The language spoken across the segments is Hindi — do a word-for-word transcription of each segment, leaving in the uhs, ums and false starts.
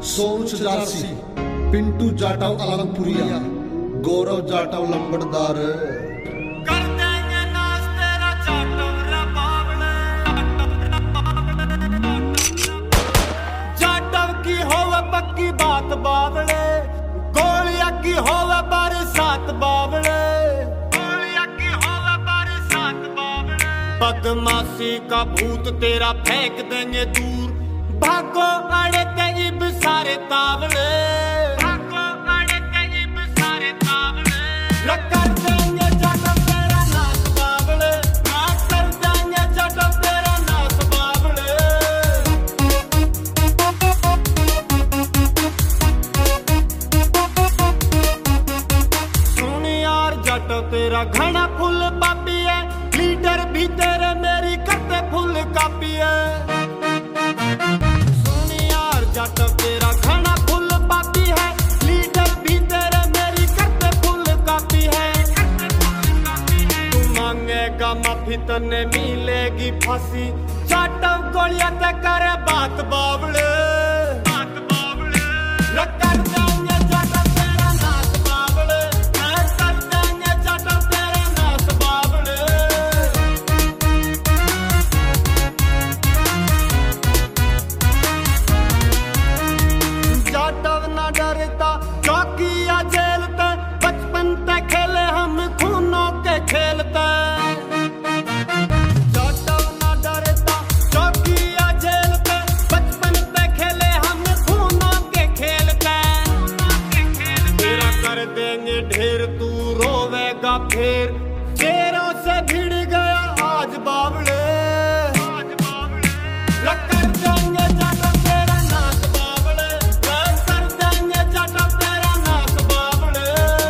सोच जासी, पिंटू जाटव अलमपुरिया, गौरव जाटव लंबड़दार। कर देंगे नाच तेरा जाटव रे बावले, जाटव की होवे पक्की बात बावले, गोलियां की होवे बरसात बावले, गोलियां की होवे बरसात बावले। बदमाशी का भूत तेरा फेंक देंगे दूर, भागो अड़े ते इब सारे तावले, भागो अड़े ते इब सारे तावले। कर देंगे जाटव तेरा नाच बावले, कर देंगे जाटव तेरा नाच बावले। सुन यार जाटव तेरा घना फुल पापी है, लीडर भी तेरे मेरी करते फुल कापी है। जाटव तेरा घना फुल पापी है, लीडर भी तेरे मेरी करते फुल कापी है। तू मांगेगा माफी तने मिलेगी फांसी, जाटव गोलियां ते करे बात बावले, बात बावले। कर देंगे जाटव तेरा नाच बावले, कर देंगे जाटव तेरा नाच बावले। जाटव ना डरता चौकी या जेल ते, बचपन ते खेले हम खूनों के खेलते। जाटव ना डरता चौकी या जेल ते, बचपन ते खेले हम खूनों के खेलते। तेरा कर देंगे ढेर तू रोवेगा फिर, जेरों से भिड़ गया आज बावले, आज बावले। कर देंगे जाटव तेरा नाच बावले, कर देंगे जाटव तेरा नाच बावले।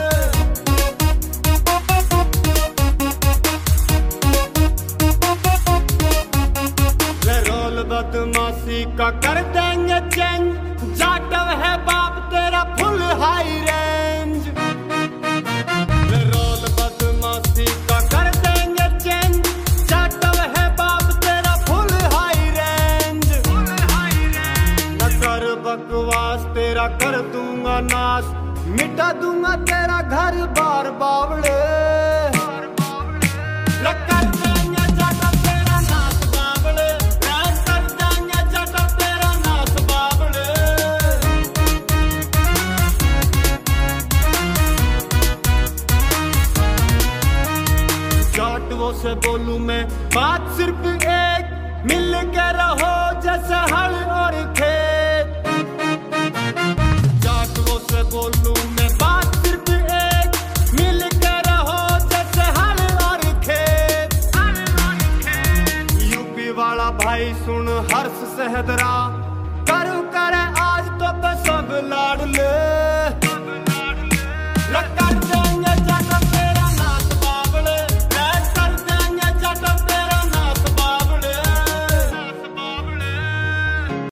ले रोल बदमाशी का कर देंगे चेंज, जाटव है बाप तेरा फुल हाई रेंज। ले रोल बदमाशी का कर देंगे चेंज, जाटव है बाप तेरा फुल हाई रेंज। न कर बकवास तेरा कर दूंगा नाश, मिटा दूंगा तेरा घर बार बावले। कर देंगे जाटव तेरा नाच बावले, कर देंगे जाटव तेरा नाच बावले। जाटवों से बोलूं मैं बात सिर्फ एक, मिल के रहो जैसे हल और खेत। जाटवों से बोलूं मैं बात सिर्फ एक, मिल के रहो जैसे हल और खेत। यूपी वाला भाई सुन हर्ष सहदरा,